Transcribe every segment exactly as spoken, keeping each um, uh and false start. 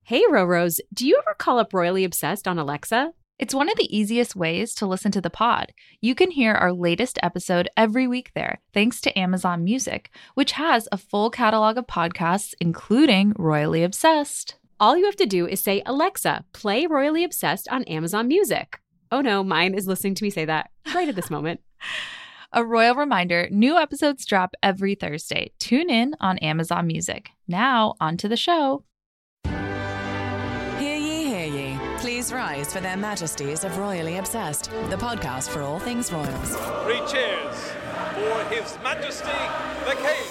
Hey, Roros, do you ever call up Royally Obsessed on Alexa? It's one of the easiest ways to listen to the pod. You can hear our latest episode every week there, thanks to Amazon Music, which has a full catalog of podcasts, including Royally Obsessed. All you have to do is say, Alexa, play Royally Obsessed on Amazon Music. Oh no, mine is listening to me say that right at this moment. A royal reminder, new episodes drop every Thursday. Tune in on Amazon Music. Now, on to the show. Hear ye, hear ye. Please rise for their majesties of Royally Obsessed, the podcast for all things royals. Three cheers for His Majesty the King.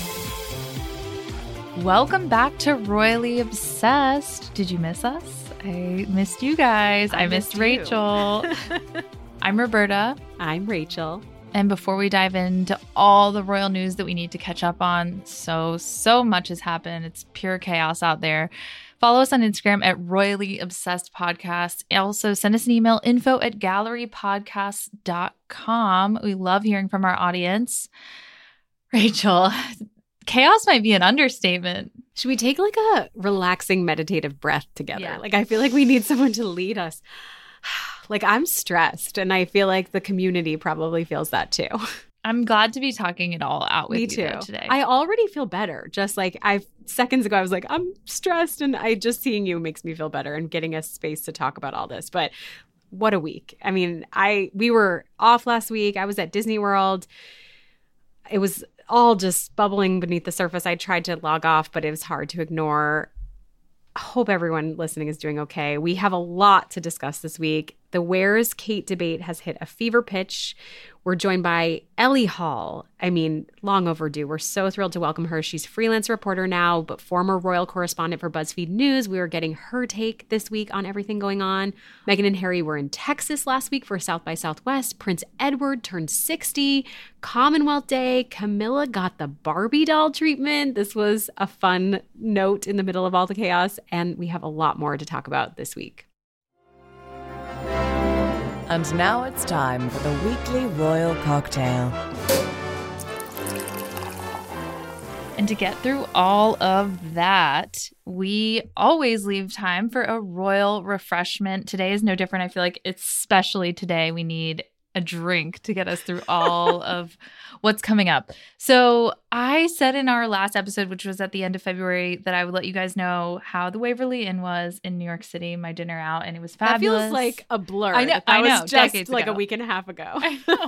Welcome back to Royally Obsessed. Did you miss us? I missed you guys. I, I missed, missed Rachel. I'm Roberta. I'm Rachel. And before we dive into all the royal news that we need to catch up on, so, so much has happened. It's pure chaos out there. Follow us on Instagram at Royally Obsessed Podcast. Also, send us an email, info at gallery podcast dot com. We love hearing from our audience. Rachel, chaos might be an understatement. Should we take like a relaxing meditative breath together? Yeah. Like, I feel like we need someone to lead us. Like, I'm stressed, and I feel like the community probably feels that too. I'm glad to be talking it all out with Me you too. though, today. I already feel better. Just like I seconds ago, I was like, I'm stressed, and I just seeing you makes me feel better and getting us space to talk about all this. But what a week. I mean, I we were off last week. I was at Disney World. It was all just bubbling beneath the surface. I tried to log off, but it was hard to ignore. I hope everyone listening is doing okay. We have a lot to discuss this week. The Where's Kate debate has hit a fever pitch. We're joined by Ellie Hall. I mean, long overdue. We're so thrilled to welcome her. She's a freelance reporter now, but former royal correspondent for BuzzFeed News. We were getting her take this week on everything going on. Meghan and Harry were in Texas last week for South by Southwest. Prince Edward turned sixty. Commonwealth Day. Camilla got the Barbie doll treatment. This was a fun note in the middle of all the chaos, and we have a lot more to talk about this week. And now it's time for the weekly royal cocktail. And to get through all of that, we always leave time for a royal refreshment. Today is no different. I feel like especially today we need a drink to get us through all of what's coming up. So I said in our last episode, which was at the end of February, that I would let you guys know how the Waverly Inn was in New York City, my dinner out, and it was fabulous. That feels like a blur. I know. That, that I know. was just decades like ago. a week and a half ago. I know.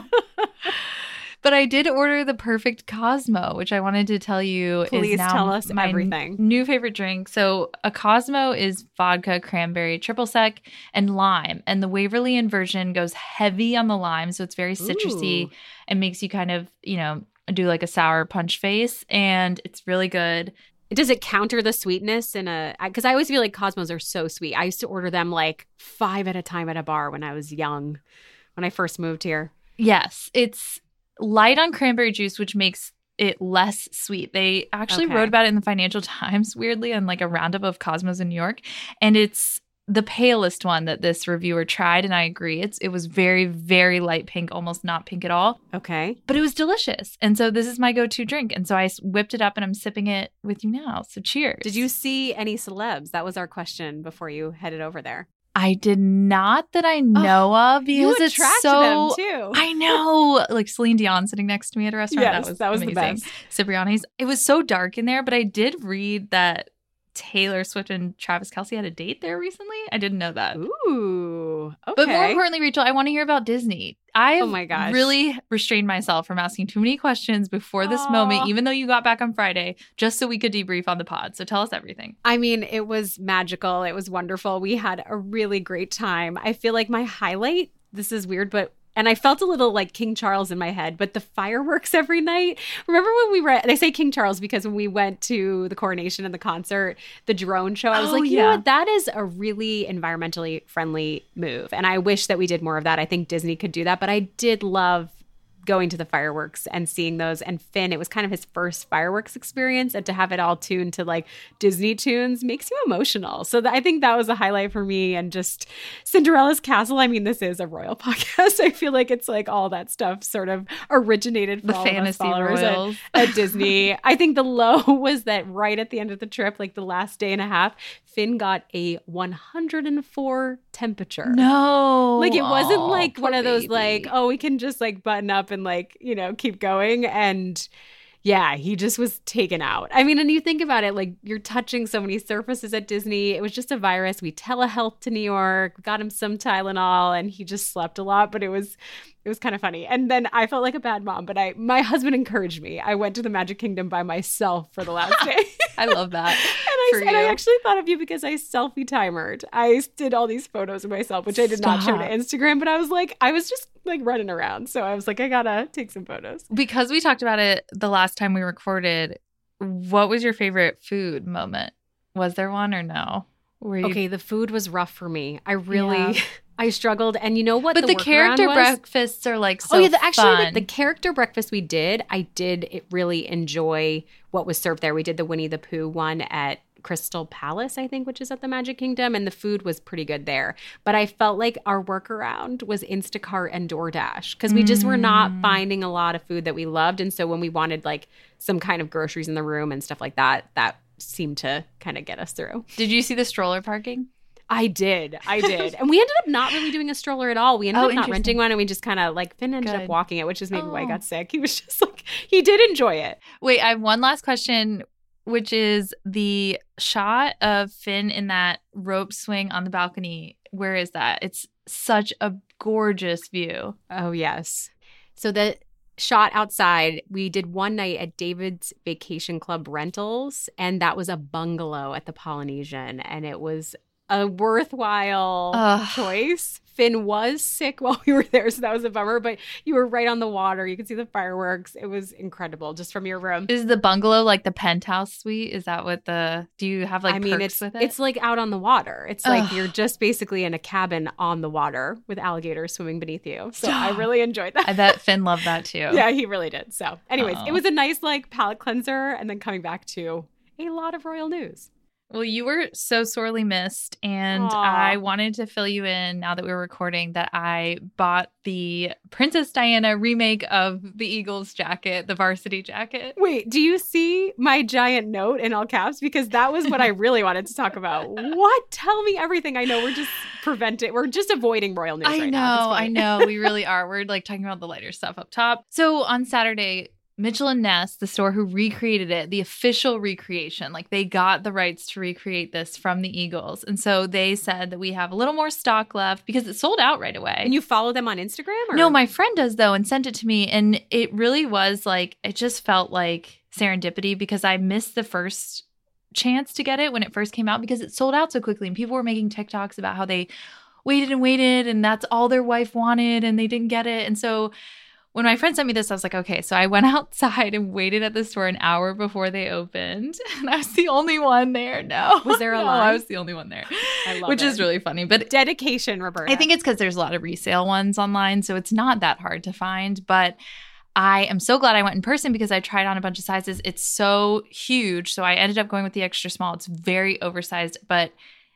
But I did order the perfect Cosmo, which I wanted to tell you Please is now tell us my everything. n- new favorite drink. So a Cosmo is vodka, cranberry, triple sec, and lime. And the Waverly Inn version goes heavy on the lime, so it's very citrusy Ooh. and makes you kind of, you know, do like a sour punch face. And it's really good. Does it counter the sweetness in a – because I always feel like Cosmos are so sweet. I used to order them like five at a time at a bar when I was young, when I first moved here. Yes, it's light on cranberry juice, which makes it less sweet. They actually Okay. wrote about it in the Financial Times, weirdly, on like a roundup of Cosmos in New York. And it's the palest one that this reviewer tried, and I agree. It's It was very, very light pink, almost not pink at all. Okay. But it was delicious. And so this is my go-to drink. And so I s- whipped it up, and I'm sipping it with you now. So cheers. Did you see any celebs? That was our question before you headed over there. I did not that I know of, You because it's attract so them too. I know, like Celine Dion sitting next to me at a restaurant. Yes, that was that was the amazing. best. Cipriani's. It was so dark in there, but I did read that Taylor Swift and Travis Kelce had a date there recently. I didn't know that. Ooh. Okay. But more importantly, Rachel, I want to hear about Disney. I've Oh my gosh. really restrained myself from asking too many questions before this Aw. moment, even though you got back on Friday, just so we could debrief on the pod. So tell us everything. I mean, it was magical. It was wonderful. We had a really great time. I feel like my highlight, this is weird, but and I felt a little like King Charles in my head, but the fireworks every night. Remember when we were, and I say King Charles because when we went to the coronation and the concert, the drone show, I was Oh, like, you yeah. know what? That is a really environmentally friendly move. And I wish that we did more of that. I think Disney could do that, but I did love going to the fireworks and seeing those. And Finn, it was kind of his first fireworks experience, and to have it all tuned to like Disney tunes makes you emotional. So th- I think that was a highlight for me. And just Cinderella's Castle. I mean, this is a royal podcast. I feel like it's like all that stuff sort of originated for The all of us fantasy followers at, royals. at Disney. I think the low was that right at the end of the trip, like the last day and a half, Finn got a one hundred four temperature. No. Like, it wasn't Aw, like poor one of those baby. like, oh, we can just like button up and like, you know, keep going. And yeah, he just was taken out. I mean, and you think about it, like, you're touching so many surfaces at Disney. It was just a virus. We telehealth to New York, we got him some Tylenol, and he just slept a lot. But it was, it was kind of funny. And then I felt like a bad mom, but I, my husband encouraged me. I went to the Magic Kingdom by myself for the last day. I love that. And I, for and I you. actually thought of you because I selfie timered. I did all these photos of myself, which I did not show to Stop. Instagram, but I was like, I was just like running around. So I was like, I gotta take some photos. Because we talked about it the last time we recorded, what was your favorite food moment? Was there one or no? Were you... Okay, the food was rough for me. I really, Yeah. I struggled. And you know what? But the, workaround character was? breakfasts are like so Oh yeah, the, actually fun. the, the character breakfast we did, I did it really enjoy what was served there. We did the Winnie the Pooh one at Crystal Palace, I think, which is at the Magic Kingdom, and the food was pretty good there. But I felt like our workaround was Instacart and DoorDash because we just were not Mm. finding a lot of food that we loved. And so when we wanted like some kind of groceries in the room and stuff like that, that seemed to kind of get us through. Did you see the stroller parking? I did. I did. And we ended up not really doing a stroller at all. We ended Oh, up not interesting. renting one, and we just kind of like Finn ended Good. up walking it, which is maybe why I Oh. got sick. He was just like, he did enjoy it. Wait, I have one last question, which is the shot of Finn in that rope swing on the balcony. Where is that? It's such a gorgeous view. Oh, yes. So the shot outside, we did one night at David's Vacation Club Rentals, and that was a bungalow at the Polynesian, and it was a worthwhile Ugh. choice. Finn was sick while we were there, so that was a bummer, but you were right on the water. You could see the fireworks. It was incredible just from your room. Is the bungalow like the penthouse suite? Is that what the, do you have like I mean, perks it's with it? it's like out on the water. It's like Ugh. you're just basically in a cabin on the water with alligators swimming beneath you. So I Stop. really enjoyed that. I bet Finn loved that too. Yeah, he really did. So anyways, Oh. it was a nice like palate cleanser, and then coming back to a lot of royal news. Well, you were so sorely missed, and Aw. I wanted to fill you in now that we were recording that I bought the Princess Diana remake of the Eagles jacket, the varsity jacket. Wait, do you see my giant note in all caps? Because that was what I really wanted to talk about. What? Tell me everything. I know we're just preventing, we're just avoiding royal news I right know, now. at this I point. know. We really are. We're like talking about the lighter stuff up top. So on Saturday, Mitchell and Ness, the store who recreated it, the official recreation, like they got the rights to recreate this from the Eagles. And so they said that we have a little more stock left because it sold out right away. And you follow them on Instagram? Or? No, my friend does though, and sent it to me. And it really was like, it just felt like serendipity because I missed the first chance to get it when it first came out because it sold out so quickly. And people were making TikToks about how they waited and waited and that's all their wife wanted and they didn't get it. And so when my friend sent me this, I was like, okay. So I went outside and waited at the store an hour before they opened. And I was the only one there. No. Was there a no, line? I was the only one there. I love Which it. is really funny. But Dedication, Roberta. I think it's because there's a lot of resale ones online, so it's not that hard to find. But I am so glad I went in person because I tried on a bunch of sizes. It's so huge. So I ended up going with the extra small. It's very oversized, but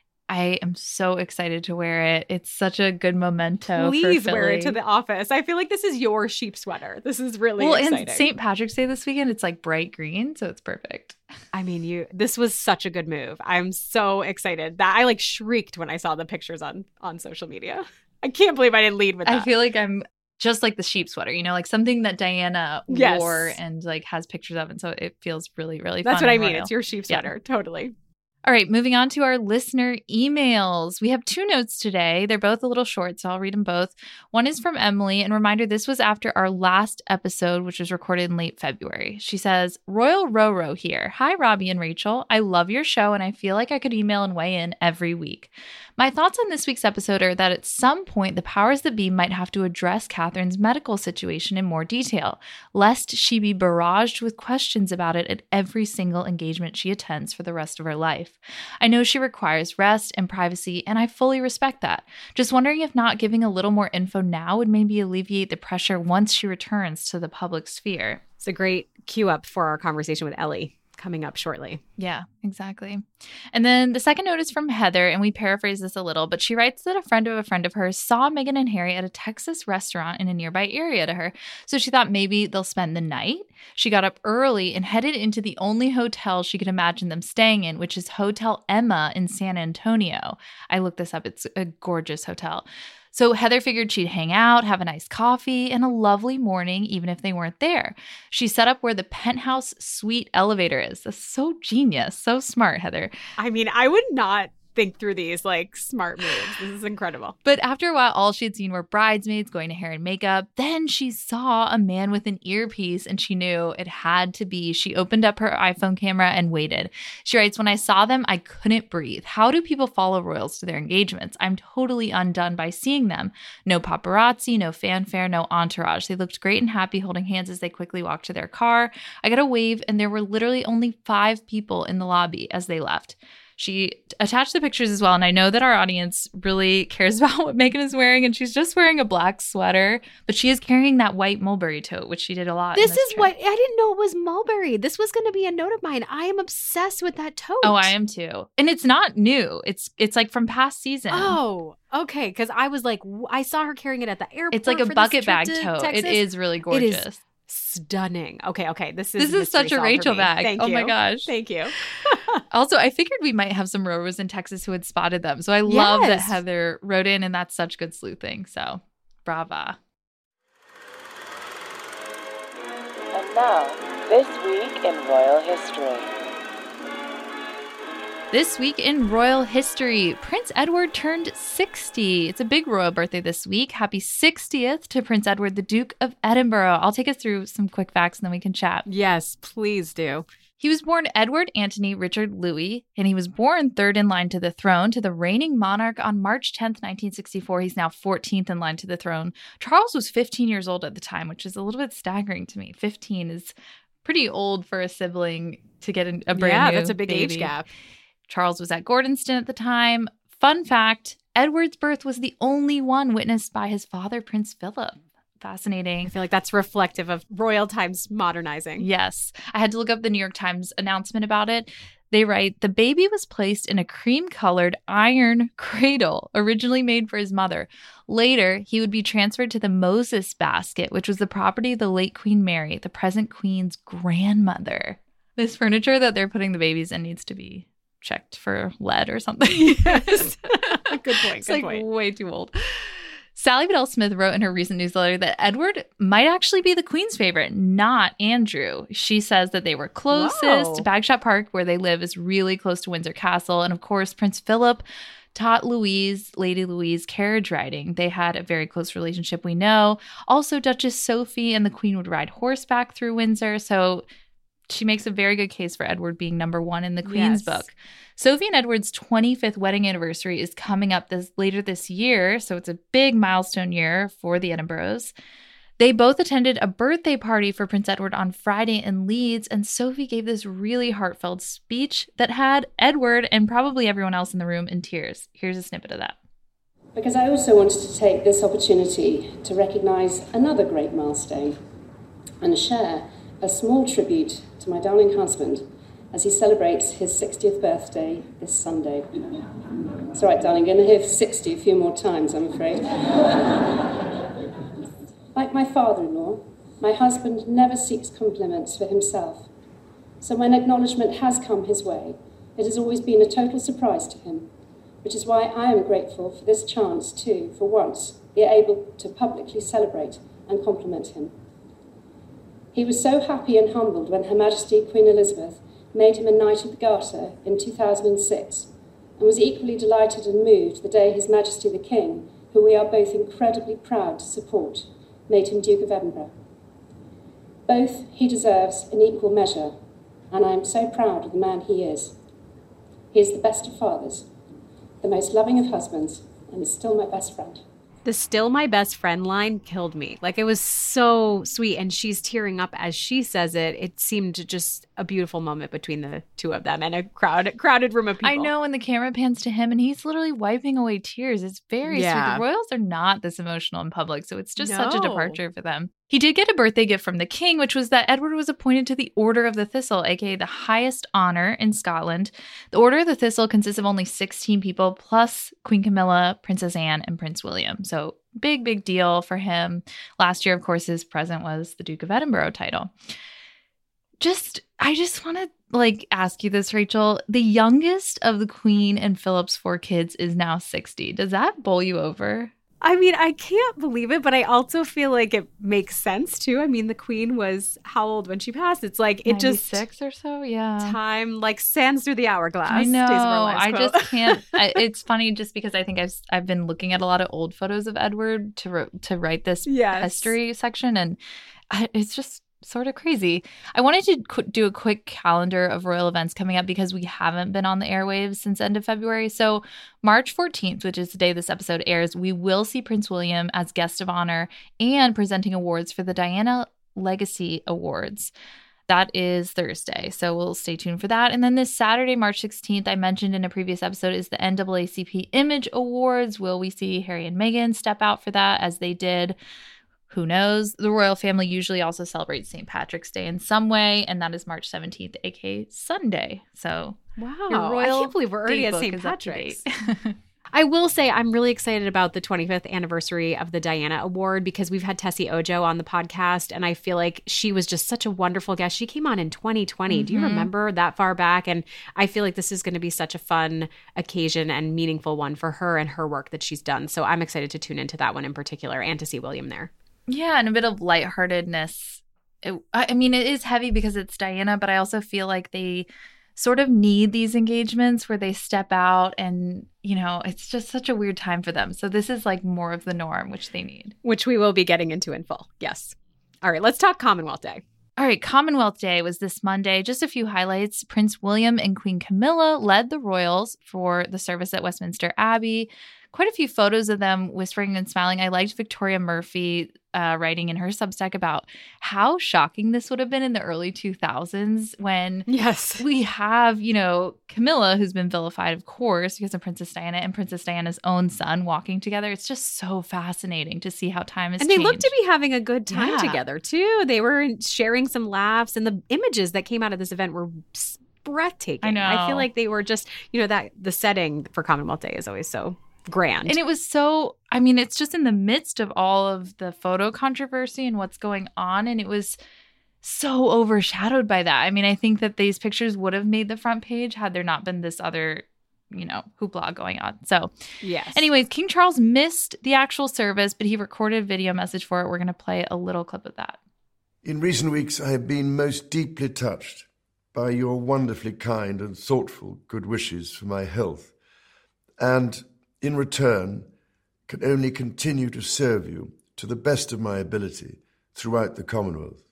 I am so excited to wear it. It's such a good memento. Please for wear it to Philly. the office. I feel like this is your sheep sweater. This is really well, exciting. and Saint Patrick's Day this weekend, it's like bright green, so it's perfect. I mean, you. This was such a good move. I'm so excited that I like shrieked when I saw the pictures on on social media. I can't believe I didn't lead with that. I feel like I'm just like the sheep sweater, you know, like something that Diana Yes. wore and like has pictures of, and so it feels really, really That's fun. what I and mean. royal. It's your sheep Yeah. sweater. Totally. All right, moving on to our listener emails. We have two notes today. They're both a little short, so I'll read them both. One is from Emily, and reminder, this was after our last episode, which was recorded in late February. She says, Royal Roro here. Hi, Robbie and Rachel. I love your show, and I feel like I could email and weigh in every week. My thoughts on this week's episode are that at some point, the powers that be might have to address Catherine's medical situation in more detail, lest she be barraged with questions about it at every single engagement she attends for the rest of her life. I know she requires rest and privacy, and I fully respect that. Just wondering if not giving a little more info now would maybe alleviate the pressure once she returns to the public sphere. It's a great cue up for our conversation with Ellie. coming up shortly. Yeah, exactly. And then the second note is from Heather, and we paraphrase this a little, but she writes that a friend of a friend of hers saw Meghan and Harry at a Texas restaurant in a nearby area to her. So she thought maybe they'll spend the night. She got up early and headed into the only hotel she could imagine them staying in, which is Hotel Emma in San Antonio. I looked this up. It's a gorgeous hotel. So Heather figured she'd hang out, have a nice coffee, and a lovely morning, even if they weren't there. She set up where the penthouse suite elevator is. That's so genius. So smart, Heather. I mean, I would not think through these like smart moves. This is incredible. But after a while, all she had seen were bridesmaids going to hair and makeup. Then she saw a man with an earpiece and she knew it had to be. She opened up her iPhone camera and waited. She writes, when I saw them, I couldn't breathe. How do people follow royals to their engagements? I'm totally undone by seeing them. No paparazzi, no fanfare, no entourage. They looked great and happy holding hands as they quickly walked to their car. I got a wave and there were literally only five people in the lobby as they left. She attached the pictures as well, and I know that our audience really cares about what Meghan is wearing, and she's just wearing a black sweater, but she is carrying that white mulberry tote, which she did a lot. This, in this this is trip. what I didn't know it was mulberry. This was going to be a note of mine. I am obsessed with that tote. Oh, I am too. And it's not new. It's it's like from past season. Oh, okay. Because I was like, w- I saw her carrying it at the airport. It's like a for bucket this trip bag to tote. Texas. It is really It gorgeous. is stunning. Okay, okay. This is This is such a mystery solved for Rachel me. bag. Thank Oh you. my gosh. Thank you. Also, I figured we might have some rowers in Texas who had spotted them. So I love that Yes. Heather wrote in, and that's such good sleuthing. So brava. And now, this week in royal history. This week in royal history, Prince Edward turned sixty. It's a big royal birthday this week. Happy sixtieth to Prince Edward, the Duke of Edinburgh. I'll take us through some quick facts and then we can chat. Yes, please do. He was born Edward Anthony Richard Louis, and he was born third in line to the throne to the reigning monarch on March tenth, nineteen sixty-four. He's now fourteenth in line to the throne. Charles was fifteen years old at the time, which is a little bit staggering to me. fifteen is pretty old for a sibling to get a brand yeah, new that's a big baby. age gap. Charles was at Gordonston at the time. Fun fact, Edward's birth was the only one witnessed by his father, Prince Philip. Fascinating. I feel like that's reflective of royal times modernizing. Yes. I had to look up the New York Times announcement about it. They write, the baby was placed in a cream-colored iron cradle, originally made for his mother. Later, he would be transferred to the Moses basket, which was the property of the late Queen Mary, the present Queen's grandmother. This furniture that they're putting the babies in needs to be checked for lead or something. Yes. Good point. It's Good like point. way too old. Sally Bedell Smith wrote in her recent newsletter that Edward might actually be the Queen's favorite, not Andrew. She says that they were closest. Whoa. Bagshot Park, where they live, is really close to Windsor Castle. And of course, Prince Philip taught Louise, Lady Louise, carriage riding. They had a very close relationship, we know. Also, Duchess Sophie and the Queen would ride horseback through Windsor. So she makes a very good case for Edward being number one in the Queen's Yes. book. Sophie and Edward's twenty-fifth wedding anniversary is coming up this later this year, so it's a big milestone year for the Edinburghs. They both attended a birthday party for Prince Edward on Friday in Leeds, and Sophie gave this really heartfelt speech that had Edward and probably everyone else in the room in tears. Here's a snippet of that. Because I also wanted to take this opportunity to recognise another great milestone and share a small tribute to my darling husband as he celebrates his sixtieth birthday this Sunday. It's all right, darling, I'm going to hear sixty a few more times, I'm afraid. Like my father-in-law, my husband never seeks compliments for himself. So when acknowledgement has come his way, it has always been a total surprise to him, which is why I am grateful for this chance to, for once, be able to publicly celebrate and compliment him. He was so happy and humbled when Her Majesty Queen Elizabeth made him a Knight of the Garter in two thousand six, and was equally delighted and moved the day His Majesty the King, who we are both incredibly proud to support, made him Duke of Edinburgh. Both he deserves in equal measure, and I am so proud of the man he is. He is the best of fathers, the most loving of husbands, and is still my best friend. The still my best friend line killed me. Like, it was so sweet. And she's tearing up as she says it. It seemed just a beautiful moment between the two of them and a crowd, crowded room of people. I know, and the camera pans to him and he's literally wiping away tears. It's very Yeah. sweet. The royals are not this emotional in public, so it's just such a No. departure for them. He did get a birthday gift from the king, which was that Edward was appointed to the Order of the Thistle, aka the highest honor in Scotland. The Order of the Thistle consists of only sixteen people, plus Queen Camilla, Princess Anne, and Prince William. So big, big deal for him. Last year, of course, his present was the Duke of Edinburgh title. Just, I just want to like ask you this, Rachel. The youngest of the Queen and Philip's four kids is now sixty. Does that bowl you over? I mean, I can't believe it, but I also feel like it makes sense too. I mean, the Queen was how old when she passed? It's like it just six or so, yeah. Time like sands through the hourglass. I know. Days of Our Lives I quote. just can't. I, it's funny just because I think I've I've been looking at a lot of old photos of Edward to re, to write this Yes. history section, and I, it's just sort of crazy. I wanted to qu- do a quick calendar of royal events coming up because we haven't been on the airwaves since end of February. So March fourteenth, which is the day this episode airs, we will see Prince William as guest of honor and presenting awards for the Diana Legacy Awards. That is Thursday, so we'll stay tuned for that. And then this Saturday, March sixteenth, I mentioned in a previous episode, is the N double A C P Image Awards. Will we see Harry and Meghan step out for that as they did? Who knows? The royal family usually also celebrates Saint Patrick's Day in some way, and that is March seventeenth, aka Sunday. So, Wow. your royal I can't believe we're already at date Saint book is up to Patrick's. date. I will say I'm really excited about the twenty-fifth anniversary of the Diana Award because we've had Tessie Ojo on the podcast, and I feel like she was just such a wonderful guest. She came on in twenty twenty. Mm-hmm. Do you remember that far back? And I feel like this is going to be such a fun occasion and meaningful one for her and her work that she's done. So I'm excited to tune into that one in particular and to see William there. Yeah, and a bit of lightheartedness. It, I mean, it is heavy because it's Diana, but I also feel like they sort of need these engagements where they step out and, you know, it's just such a weird time for them. So this is like more of the norm, which they need. Which we will be getting into in full. Yes. All right, let's talk Commonwealth Day. All right, Commonwealth Day was this Monday. Just a few highlights. Prince William and Queen Camilla led the royals for the service at Westminster Abbey. Quite a few photos of them whispering and smiling. I liked Victoria Murphy uh, writing in her Substack about how shocking this would have been in the early two thousands when yes. we have, you know, Camilla, who's been vilified, of course, because of Princess Diana, and Princess Diana's own son walking together. It's just so fascinating to see how time has changed. And they changed. looked to be having a good time Yeah. together, too. They were sharing some laughs, and the images that came out of this event were breathtaking. I know. I feel like they were just, you know, that the setting for Commonwealth Day is always so grand. And it was so, I mean, it's just in the midst of all of the photo controversy and what's going on. And it was so overshadowed by that. I mean, I think that these pictures would have made the front page had there not been this other, you know, hoopla going on. So, yes. anyways, King Charles missed the actual service, but he recorded a video message for it. We're going to play a little clip of that. In recent weeks, I have been most deeply touched by your wonderfully kind and thoughtful good wishes for my health. And in return, can only continue to serve you to the best of my ability throughout the Commonwealth.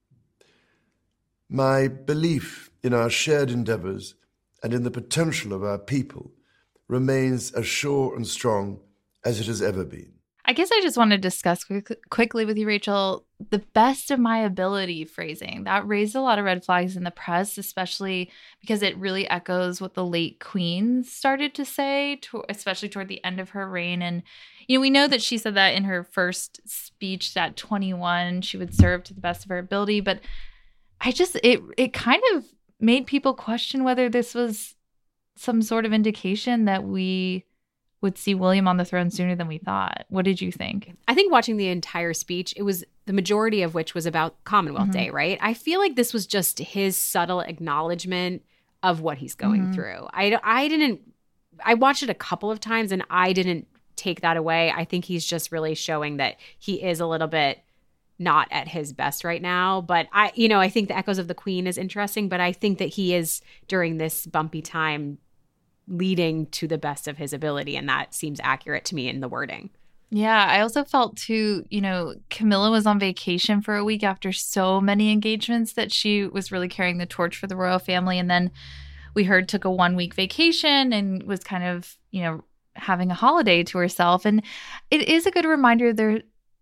My belief in our shared endeavours and in the potential of our people remains as sure and strong as it has ever been. I guess I just want to discuss quick, quickly with you, Rachel, the best of my ability phrasing. That raised a lot of red flags in the press, especially because it really echoes what the late Queen started to say, to, especially toward the end of her reign. And, you know, we know that she said that in her first speech at twenty-one, she would serve to the best of her ability. But I just, it it kind of made people question whether this was some sort of indication that we would see William on the throne sooner than we thought. What did you think? I think watching the entire speech, it was the majority of which was about Commonwealth mm-hmm. Day, right? I feel like this was just his subtle acknowledgement of what he's going mm-hmm. through. I, I didn't, I watched it a couple of times and I didn't take that away. I think he's just really showing that he is a little bit not at his best right now. But I, you know, I think the echoes of the Queen is interesting, but I think that he is during this bumpy time leading to the best of his ability. And that seems accurate to me in the wording. Yeah, I also felt too, you know, Camilla was on vacation for a week after so many engagements that she was really carrying the torch for the royal family. And then we heard took a one week vacation and was kind of, you know, having a holiday to herself. And it is a good reminder there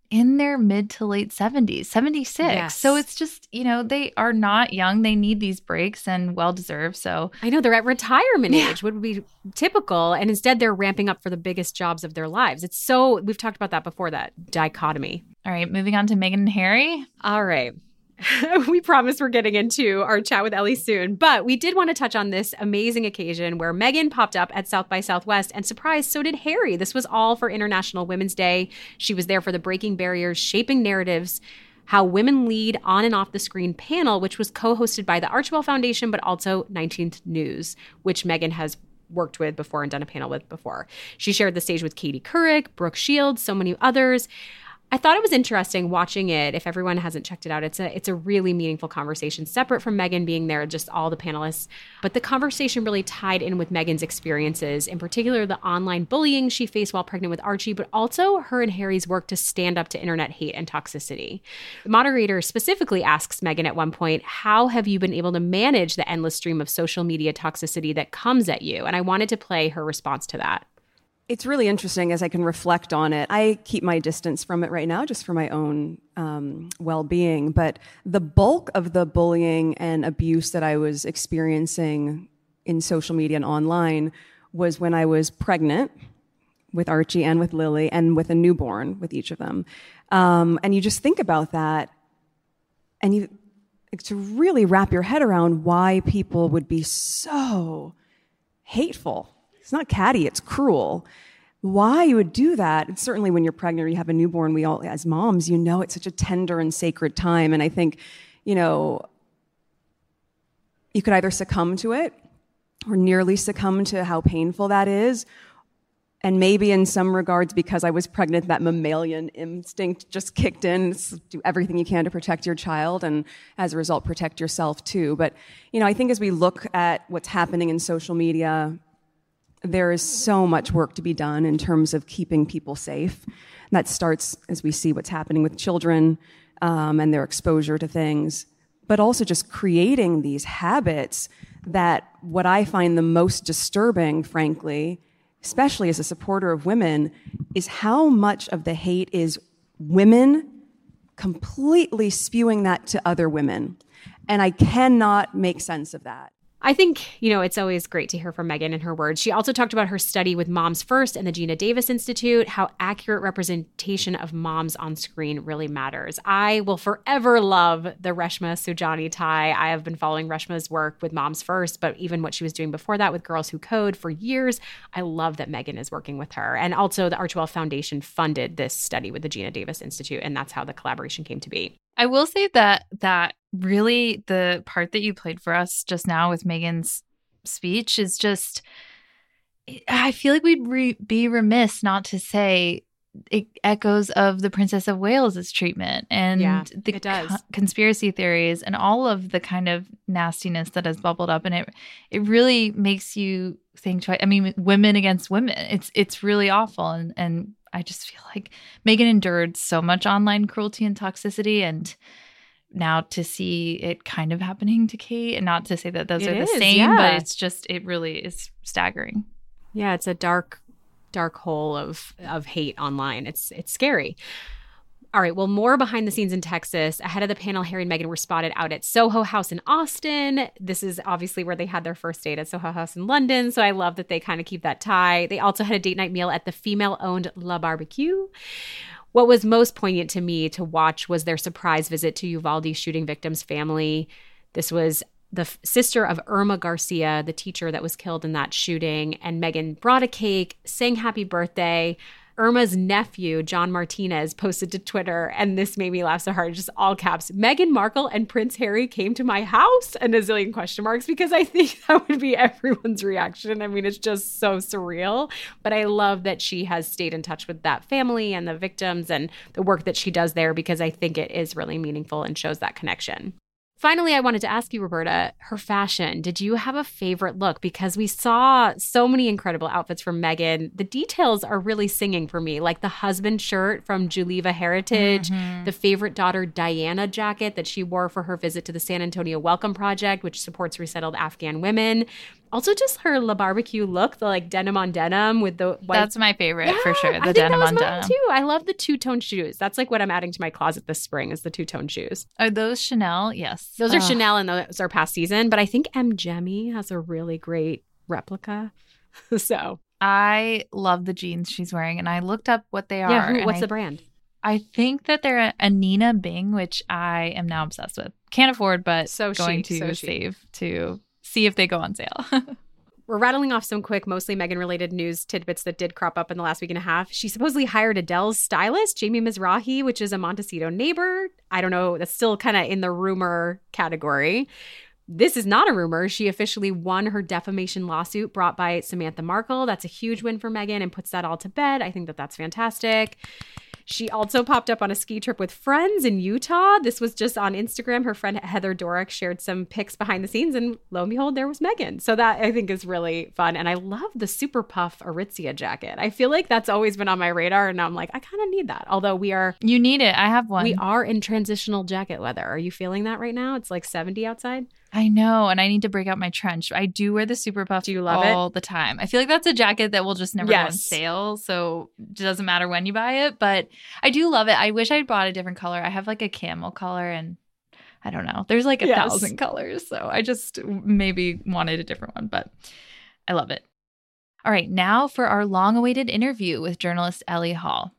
in their mid to late seventies, seventy-six. Yes. So it's just, you know, they are not young. They need these breaks and well-deserved. So I know they're at retirement Yeah. age, would be typical. And instead they're ramping up for the biggest jobs of their lives. It's so, we've talked about that before, that dichotomy. all right, moving on to Meghan and Harry. All right. We promise we're getting into our chat with Ellie soon, but we did want to touch on this amazing occasion where Meghan popped up at South by Southwest, and surprise, so did Harry. This was all for International Women's Day. She was there for the Breaking Barriers, Shaping Narratives, How Women Lead on and Off the Screen panel, which was co-hosted by the Archewell Foundation, but also nineteenth News, which Meghan has worked with before and done a panel with before. She shared the stage with Katie Couric, Brooke Shields, so many others. I thought it was interesting watching it. If everyone hasn't checked it out, it's a it's a really meaningful conversation, separate from Meghan being there, just all the panelists. But the conversation really tied in with Meghan's experiences, in particular the online bullying she faced while pregnant with Archie, but also her and Harry's work to stand up to internet hate and toxicity. The moderator specifically asks Meghan at one point, how have you been able to manage the endless stream of social media toxicity that comes at you? And I wanted to play her response to that. It's really interesting as I can reflect on it. I keep my distance from it right now just for my own um, well-being. But the bulk of the bullying and abuse that I was experiencing in social media and online was when I was pregnant with Archie and with Lily and with a newborn with each of them. Um, and you just think about that and you to really wrap your head around why people would be so hateful. It's not catty, it's cruel. Why you would do that, and certainly when you're pregnant or you have a newborn, we all, as moms, you know it's such a tender and sacred time. And I think, you know, you could either succumb to it or nearly succumb to how painful that is. And maybe in some regards, because I was pregnant, that mammalian instinct just kicked in. Do everything you can to protect your child and as a result, protect yourself too. But, you know, I think as we look at what's happening in social media, there is so much work to be done in terms of keeping people safe. And that starts as we see what's happening with children um, and their exposure to things, but also just creating these habits that what I find the most disturbing, frankly, especially as a supporter of women, is how much of the hate is women completely spewing that to other women. And I cannot make sense of that. I think, you know, it's always great to hear from Meghan and her words. She also talked about her study with Moms First and the Gina Davis Institute, how accurate representation of moms on screen really matters. I will forever love the Reshma Saujani tie. I have been following Reshma's work with Moms First, but even what she was doing before that with Girls Who Code for years. I love that Meghan is working with her. And also the Archewell Foundation funded this study with the Gina Davis Institute, and that's how the collaboration came to be. I will say that that really the part that you played for us just now with Meghan's speech is just, I feel like we'd re- be remiss not to say it echoes of the Princess of Wales's treatment and Yeah, the it does. co- conspiracy theories and all of the kind of nastiness that has bubbled up. And it it really makes you think twice. I mean, women against women, it's it's really awful. And, and I just feel like Meghan endured so much online cruelty and toxicity, and now to see it kind of happening to Kate, and not to say that those It are the is, same, yeah. but it's just, it really is staggering. Yeah, it's a dark, dark hole of of hate online. It's it's scary. All right, well, more behind the scenes in Texas. Ahead of the panel, Harry and Meghan were spotted out at Soho House in Austin. This is obviously where they had their first date at Soho House in London, so I love that they kind of keep that tie. They also had a date night meal at the female-owned La Barbecue. What was most poignant to me to watch was their surprise visit to Uvalde shooting victims' family. This was the f- sister of Irma Garcia, the teacher that was killed in that shooting, and Meghan brought a cake, sang happy birthday. Irma's nephew, John Martinez, posted to Twitter, and this made me laugh so hard, just all caps, Meghan Markle and Prince Harry came to my house, and a zillion question marks, because I think that would be everyone's reaction. I mean, it's just so surreal, but I love that she has stayed in touch with that family and the victims and the work that she does there, because I think it is really meaningful and shows that connection. Finally, I wanted to ask you, Roberta, her fashion. Did you have a favorite look? Because we saw so many incredible outfits from Meghan. The details are really singing for me, like the husband shirt from Juliva Heritage, mm-hmm. the favorite daughter Diana jacket that she wore for her visit to the San Antonio Welcome Project, which supports resettled Afghan women, Also, just her La Barbecue look, the like denim on denim with the white. That's my favorite Yeah, for sure. I The think denim that was on mine denim. too. I love the two-tone shoes. That's like what I'm adding to my closet this spring is the two-tone shoes. Are those Chanel? Yes. Those are Ugh. Chanel and those are past season, but I think M. Jemmy has a really great replica. So I love the jeans she's wearing, and I looked up what they are. yeah, who, and what's I, the brand? I think that they're a, a Nina Bing, which I am now obsessed with. Can't afford, but So going chic, to so chic. save to see if they go on sale. We're rattling off some quick, mostly Meghan-related news tidbits that did crop up in the last week and a half. She supposedly hired Adele's stylist, Jamie Mizrahi, which is a Montecito neighbor. I don't know. That's still kind of in the rumor category. This is not a rumor. She officially won her defamation lawsuit brought by Samantha Markle. That's a huge win for Meghan and puts that all to bed. I think that that's fantastic. She also popped up on a ski trip with friends in Utah. This was just on Instagram. Her friend Heather Dorick shared some pics behind the scenes, and lo and behold, there was Meghan. So that I think is really fun. And I love the Super Puff Aritzia jacket. I feel like that's always been on my radar, and now I'm like, I kind of need that. Although we are You need it. I have one. we are in transitional jacket weather. Are you feeling that right now? It's like seventy outside. I know, and I need to break out my trench. I do wear the Super Puff Do you love it? all the time. I feel like that's a jacket that will just never go on Yes. sale, so it doesn't matter when you buy it. But I do love it. I wish I'd bought a different color. I have like a camel color, and I don't know. There's like a Yes. thousand colors, so I just maybe wanted a different one, but I love it. All right, now for our long-awaited interview with journalist Ellie Hall.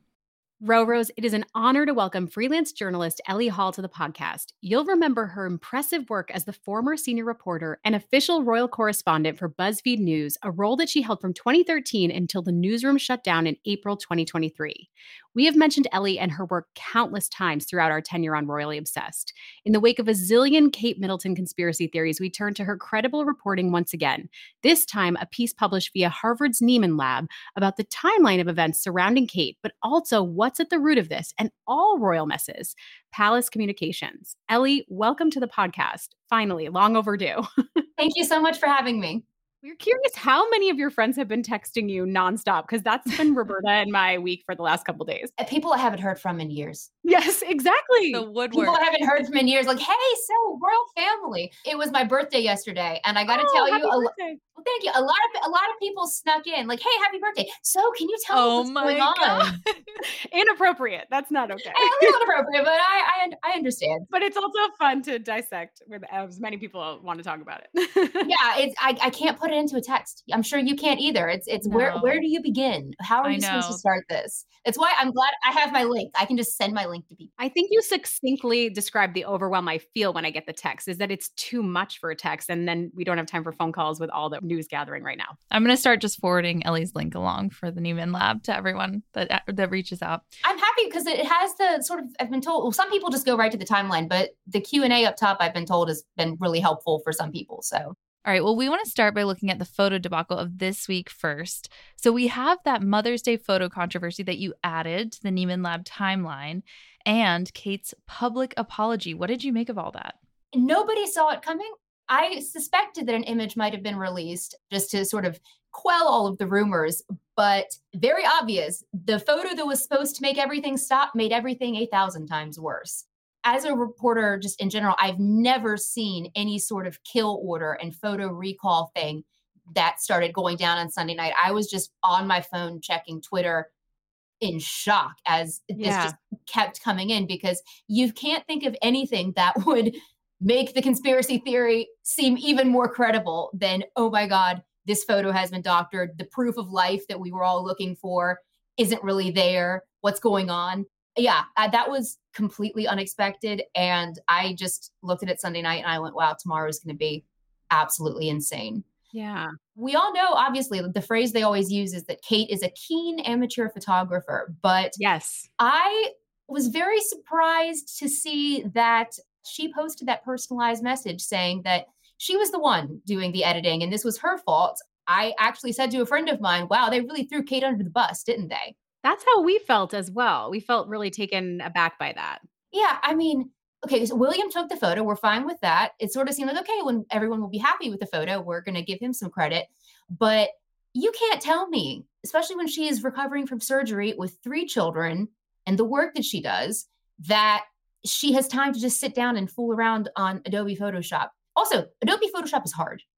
Rose, it is an honor to welcome freelance journalist Ellie Hall to the podcast. You'll remember her impressive work as the former senior reporter and official royal correspondent for BuzzFeed News, a role that she held from twenty thirteen until the newsroom shut down in April twenty twenty-three. We have mentioned Ellie and her work countless times throughout our tenure on Royally Obsessed. In the wake of a zillion Kate Middleton conspiracy theories, we turn to her credible reporting once again, this time a piece published via Harvard's Nieman Lab about the timeline of events surrounding Kate, but also what's at the root of this and all royal messes, Palace Communications. Ellie, welcome to the podcast. Finally, long overdue. Thank you so much for having me. We're curious how many of your friends have been texting you nonstop, because that's been Roberta and my week for the last couple of days. Uh, People I haven't heard from in years. Yes, exactly. The woodwork. People I haven't heard from in years, like, hey, so royal family. It was my birthday yesterday, and I got to Oh, tell happy you, a, lo- birthday. well, thank you. A lot of a lot of people snuck in, like, hey, happy birthday. So, can you tell Oh me what's my going on? God. Inappropriate. That's not okay. Hey, a little inappropriate, but I, I un- I understand. But it's also fun to dissect with as many people want to talk about it. Yeah, it's I, I can't put it into a text. I'm sure you can't either. It's it's where No. where do you begin? How are I you supposed know. to start this? It's why I'm glad I have my link. I can just send my link to people. I think you succinctly described the overwhelm I feel when I get the text, is that it's too much for a text, and then we don't have time for phone calls with all the news gathering right now. I'm going to start just forwarding Ellie's link along for the Newman Lab to everyone that that reaches out. I'm happy because it has the sort of, I've been told, well, some people just go right to the timeline, but the Q and A up top, I've been told, has been really helpful for some people. So All right, well, we want to start by looking at the photo debacle of this week first. So we have that Mother's Day photo controversy that you added to the Neiman Lab timeline and Kate's public apology. What did you make of all that? nobody saw it coming. I suspected that an image might have been released just to sort of quell all of the rumors, but very obvious. The photo that was supposed to make everything stop made everything a thousand times worse. As a reporter, just in general, I've never seen any sort of kill order and photo recall thing that started going down on Sunday night. I was just on my phone checking Twitter in shock as this Yeah. just kept coming in, because you can't think of anything that would make the conspiracy theory seem even more credible than, oh my God, this photo has been doctored. The proof of life that we were all looking for isn't really there. What's going on? Yeah, uh, that was completely unexpected. And I just looked at it Sunday night and I went, wow, tomorrow is going to be absolutely insane. Yeah. We all know, obviously, the phrase they always use is that Kate is a keen amateur photographer. But Yes. I was very surprised to see that she posted that personalized message saying that she was the one doing the editing and this was her fault. I actually said to a friend of mine, wow, they really threw Kate under the bus, didn't they? That's how we felt as well. We felt really taken aback by that. Yeah, I mean, okay, so William took the photo. We're fine with that. It sort of seemed like, okay, when everyone will be happy with the photo, we're going to give him some credit. But you can't tell me, especially when she is recovering from surgery with three children and the work that she does, that she has time to just sit down and fool around on Adobe Photoshop. Also, Adobe Photoshop is hard.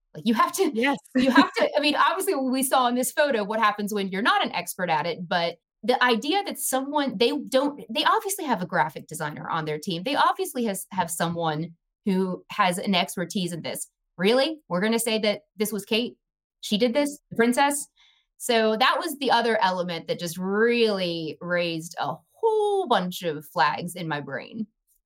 Like you have to, yes, you have to, I mean, obviously we saw in this photo what happens when you're not an expert at it, but the idea that someone, they don't, they obviously have a graphic designer on their team. They obviously has have someone who has an expertise in this. Really? We're going to say that this was Kate? She did this, the princess? So that was the other element that just really raised a whole bunch of flags in my brain.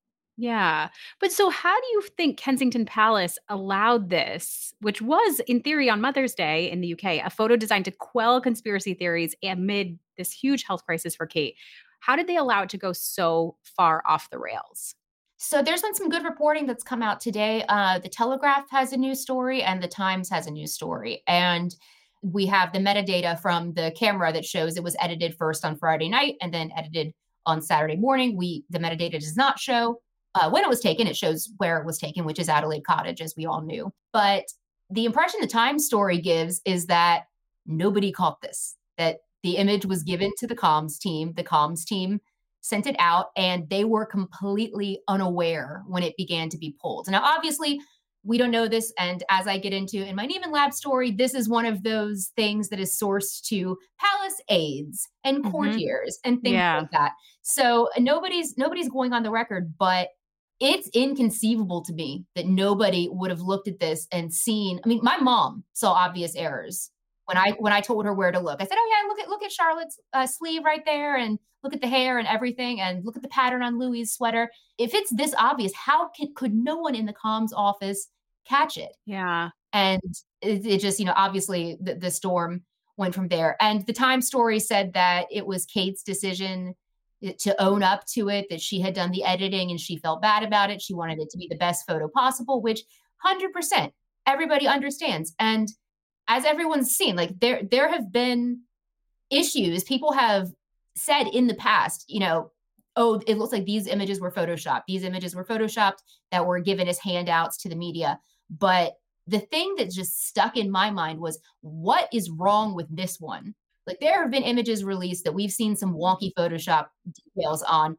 Yeah. But so how do you think Kensington Palace allowed this, which was in theory on Mother's Day in the U K, a photo designed to quell conspiracy theories amid this huge health crisis for Kate? How did they allow it to go so far off the rails? So there's been some good reporting that's come out today. Uh, the Telegraph has a news story and the Times has a news story. And we have the metadata from the camera that shows it was edited first on Friday night and then edited on Saturday morning. We the metadata does not show Uh, when it was taken. It shows where it was taken, which is Adelaide Cottage, as we all knew. But the impression the Times story gives is that nobody caught this, that the image was given to the comms team. The comms team sent it out, and they were completely unaware when it began to be pulled. Now, obviously, we don't know this. And as I get into in my Neiman Lab story, this is one of those things that is sourced to palace aides and courtiers mm-hmm. and things yeah. like that. So nobody's nobody's going on the record, but it's inconceivable to me that nobody would have looked at this and seen. I mean, my mom saw obvious errors when I when I told her where to look. I said, "Oh yeah, look at look at Charlotte's uh, sleeve right there, and look at the hair and everything, and look at the pattern on Louis' sweater. If it's this obvious, how can, could no one in the comms office catch it?" Yeah, and it, it just, you know, obviously the, the storm went from there. And the Times story said that it was Kate's decision to own up to it, that she had done the editing and she felt bad about it. She wanted it to be the best photo possible, which one hundred percent everybody understands. And as everyone's seen, like there, there have been issues. People have said in the past, you know, oh, it looks like these images were Photoshopped. These images were Photoshopped that were given as handouts to the media. But the thing that just stuck in my mind was, what is wrong with this one? Like there have been images released that we've seen some wonky Photoshop details on.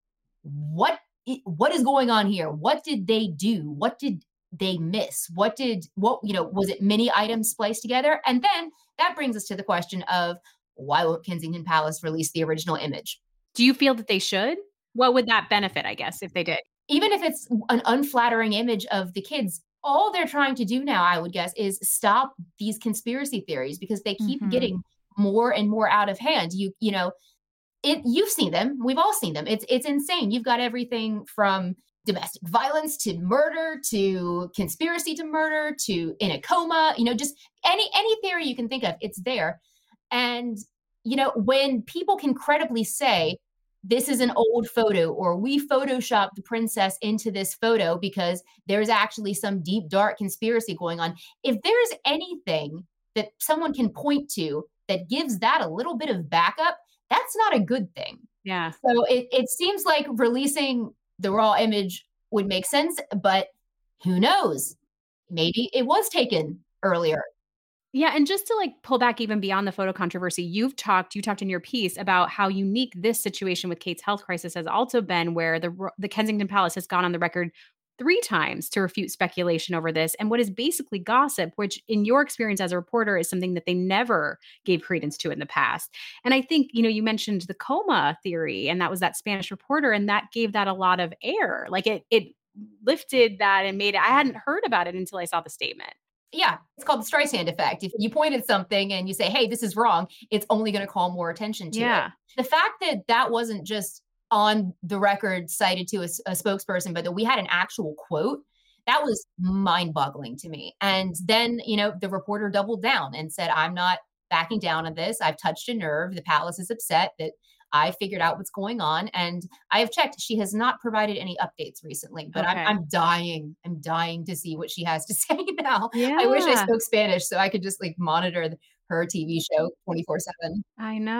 What, what is going on here? What did they do? What did they miss? What did, what, you know, was it many items spliced together? And then that brings us to the question of, why won't Kensington Palace release the original image? Do you feel that they should? What would that benefit, I guess, if they did? Even if it's an unflattering image of the kids, all they're trying to do now, I would guess, is stop these conspiracy theories because they keep mm-hmm. getting more and more out of hand. You, you know, it, you've seen them. We've all seen them. It's, it's insane. You've got everything from domestic violence to murder, to conspiracy to murder, to in a coma, you know, just any, any theory you can think of, it's there. And, you know, when people can credibly say, this is an old photo, or we photoshopped the princess into this photo because there's actually some deep, dark conspiracy going on. If there's anything that someone can point to that gives that a little bit of backup, that's not a good thing. Yeah. So it, it seems like releasing the raw image would make sense, but who knows? Maybe it was taken earlier. Yeah. And just to like pull back even beyond the photo controversy, you've talked, you talked in your piece about how unique this situation with Kate's health crisis has also been, where the, the Kensington Palace has gone on the record three times to refute speculation over this and what is basically gossip, which in your experience as a reporter is something that they never gave credence to in the past. And I think, you know, you mentioned the coma theory, and that was that Spanish reporter, and that gave that a lot of air. Like it, it lifted that and made it, I hadn't heard about it until I saw the statement. Yeah, it's called the Streisand effect. If you point at something and you say, hey, this is wrong, it's only going to call more attention to yeah. it. The fact that that wasn't just on the record cited to a, a spokesperson, but that we had an actual quote, that was mind-boggling to me. And then, you know, the reporter doubled down and said, I'm not backing down on this. I've touched a nerve. The palace is upset that I figured out what's going on. And I have checked. She has not provided any updates recently, but okay. I'm, I'm dying. I'm dying to see what she has to say now. Yeah. I wish I spoke Spanish so I could just like monitor the, her T V show twenty-four seven. I know,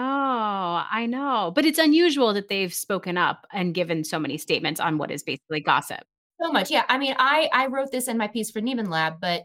I know. But it's unusual that they've spoken up and given so many statements on what is basically gossip. So much. Yeah. I mean, I, I wrote this in my piece for Neiman Lab, but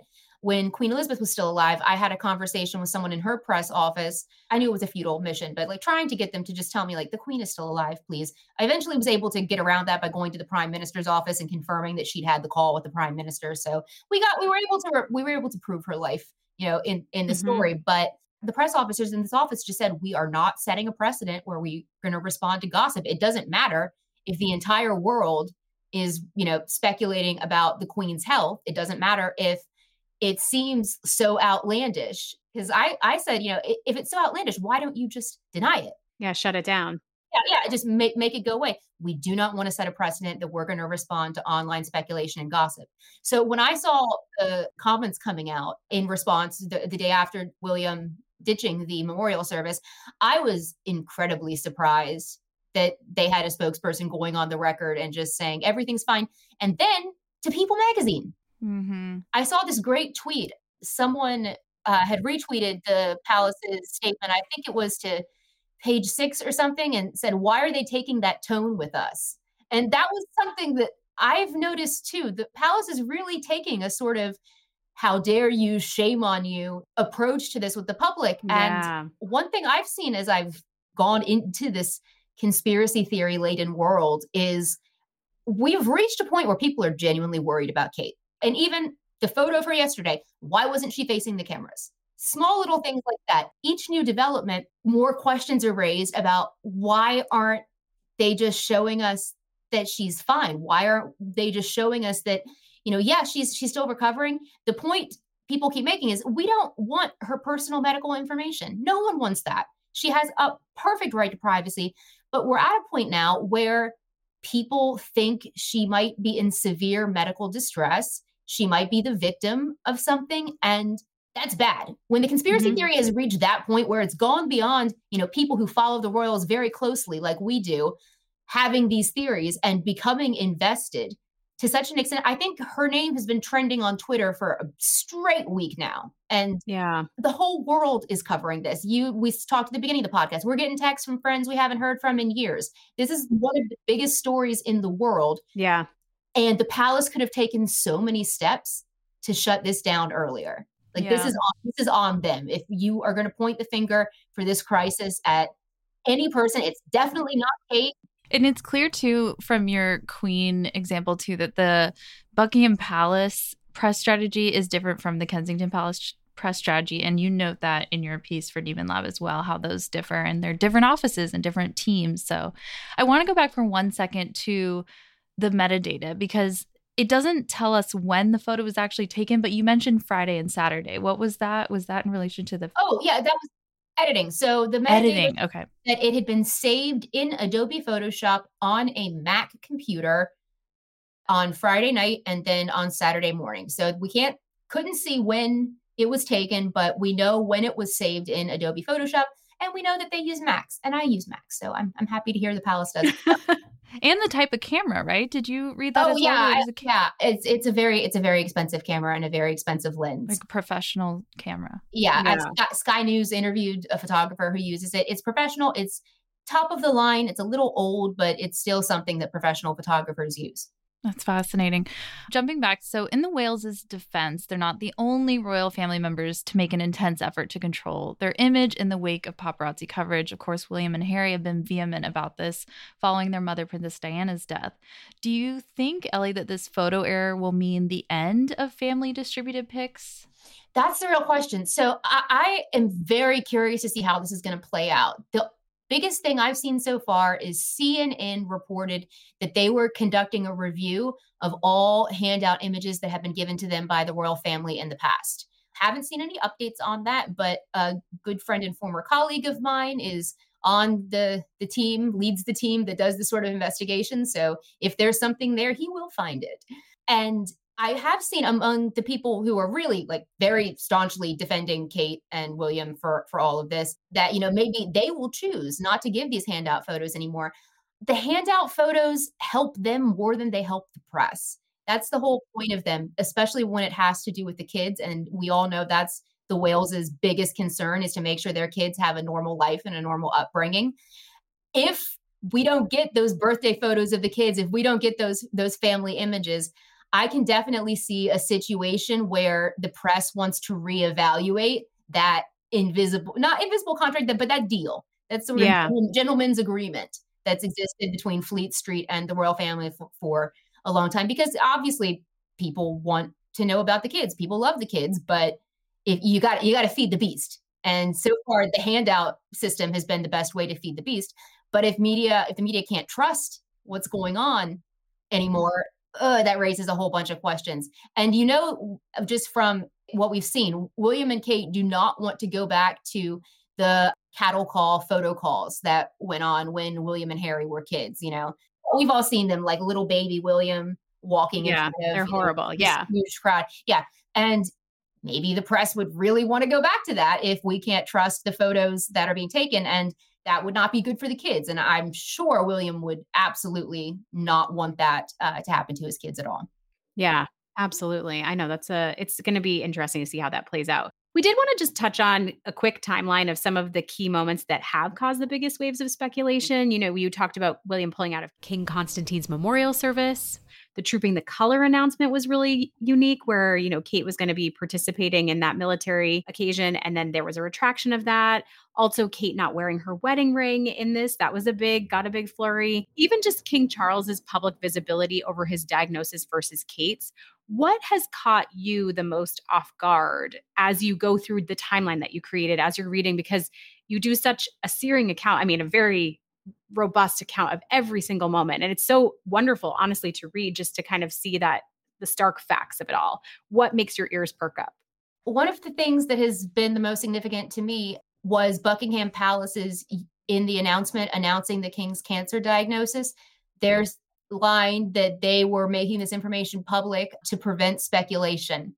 when Queen Elizabeth was still alive, I had a conversation with someone in her press office. I knew it was a futile mission, but like trying to get them to just tell me like the Queen is still alive, please. I eventually was able to get around that by going to the Prime Minister's office and confirming that she'd had the call with the Prime Minister. So we got, we were able to, we were able to prove her life, you know, in, in the mm-hmm. story. But the press officers in this office just said, we are not setting a precedent where we're going to respond to gossip. It doesn't matter if the entire world is, you know, speculating about the Queen's health. It doesn't matter if it seems so outlandish. Because I, I said, you know, if it's so outlandish, why don't you just deny it? Yeah, shut it down. Yeah, yeah, just make, make it go away. We do not want to set a precedent that we're going to respond to online speculation and gossip. So when I saw the comments coming out in response the, the day after William ditching the memorial service, I was incredibly surprised that they had a spokesperson going on the record and just saying everything's fine. And then to People Magazine, mm-hmm. I saw this great tweet. Someone uh, had retweeted the palace's statement. I think it was to Page Six or something, and said, why are they taking that tone with us? And that was something that I've noticed too. The palace is really taking a sort of how dare you, shame on you approach to this with the public. Yeah. And one thing I've seen as I've gone into this conspiracy theory laden world is we've reached a point where people are genuinely worried about Kate. And even the photo of her yesterday, why wasn't she facing the cameras? Small little things like that. Each new development, more questions are raised about why aren't they just showing us that she's fine? Why aren't they just showing us that, you know, yeah, she's she's still recovering? The point people keep making is we don't want her personal medical information. No one wants that. She has a perfect right to privacy, but we're at a point now where people think she might be in severe medical distress. She might be the victim of something, and that's bad. When the conspiracy mm-hmm. theory has reached that point where it's gone beyond, you know, people who follow the royals very closely, like we do, having these theories and becoming invested to such an extent. I think her name has been trending on Twitter for a straight week now. And yeah, the whole world is covering this. You, we talked at the beginning of the podcast. We're getting texts from friends we haven't heard from in years. This is one of the biggest stories in the world. Yeah. And the palace could have taken so many steps to shut this down earlier. Like yeah. this is on, this is on them. If you are going to point the finger for this crisis at any person, it's definitely not Kate. And it's clear too from your Queen example too that the Buckingham Palace press strategy is different from the Kensington Palace press strategy, and you note that in your piece for Demon Lab as well, how those differ, and they're different offices and different teams. So I want to go back for one second to the metadata, because it doesn't tell us when the photo was actually taken, but you mentioned Friday and Saturday. What was that? Was that in relation to the... Oh, yeah, that was editing. So the metadata editing, okay. that it had been saved in Adobe Photoshop on a Mac computer on Friday night and then on Saturday morning. So we can't, couldn't see when it was taken, but we know when it was saved in Adobe Photoshop, and we know that they use Macs, and I use Macs. So I'm I'm happy to hear the palace does it. And the type of camera, right? Did you read that? Oh as yeah, well? I, yeah. It's it's a very it's a very expensive camera and a very expensive lens, like a professional camera. Yeah, yeah. Sky, Sky News interviewed a photographer who uses it. It's professional. It's top of the line. It's a little old, but it's still something that professional photographers use. That's fascinating. Jumping back, so in the Wales' defense, they're not the only royal family members to make an intense effort to control their image in the wake of paparazzi coverage. Of course, William and Harry have been vehement about this following their mother, Princess Diana's death. Do you think, Ellie, that this photo error will mean the end of family distributed pics? That's the real question. So I, I am very curious to see how this is going to play out. The biggest thing I've seen so far is C N N reported that they were conducting a review of all handout images that have been given to them by the royal family in the past. Haven't seen any updates on that, but a good friend and former colleague of mine is on the, the team, leads the team that does this sort of investigation. So if there's something there, he will find it. And I have seen among the people who are really like very staunchly defending Kate and William for, for all of this, that, you know, maybe they will choose not to give these handout photos anymore. The handout photos help them more than they help the press. That's the whole point of them, especially when it has to do with the kids. And we all know that's the Wales's biggest concern, is to make sure their kids have a normal life and a normal upbringing. If we don't get those birthday photos of the kids, if we don't get those, those family images, I can definitely see a situation where the press wants to reevaluate that invisible, not invisible contract, but that deal, that sort Yeah. of gentleman's agreement that's existed between Fleet Street and the royal family for, for a long time. Because obviously people want to know about the kids. People love the kids, but if you got you got to feed the beast. And so far, the handout system has been the best way to feed the beast. But if media, if the media can't trust what's going on anymore, uh, that raises a whole bunch of questions. And you know, just from what we've seen, William and Kate do not want to go back to the cattle call photo calls that went on when William and Harry were kids. You know, we've all seen them, like little baby William walking. Yeah, in front of, they're you know, horrible. this Yeah. huge crowd. Yeah, and maybe the press would really want to go back to that if we can't trust the photos that are being taken, and that would not be good for the kids. And I'm sure William would absolutely not want that uh, to happen to his kids at all. Yeah, absolutely. I know that's a, it's going to be interesting to see how that plays out. We did want to just touch on a quick timeline of some of the key moments that have caused the biggest waves of speculation. You know, you talked about William pulling out of King Constantine's memorial service. The Trooping the Color announcement was really unique, where, you know, Kate was going to be participating in that military occasion. And then there was a retraction of that. Also, Kate not wearing her wedding ring in this. That was a big, got a big flurry. Even just King Charles's public visibility over his diagnosis versus Kate's. What has caught you the most off guard as you go through the timeline that you created as you're reading? Because you do such a searing account. I mean, a very robust account of every single moment. And it's so wonderful, honestly, to read, just to kind of see that the stark facts of it all. What makes your ears perk up? One of the things that has been the most significant to me was Buckingham Palace's, in the announcement announcing the king's cancer diagnosis, there's a line that they were making this information public to prevent speculation.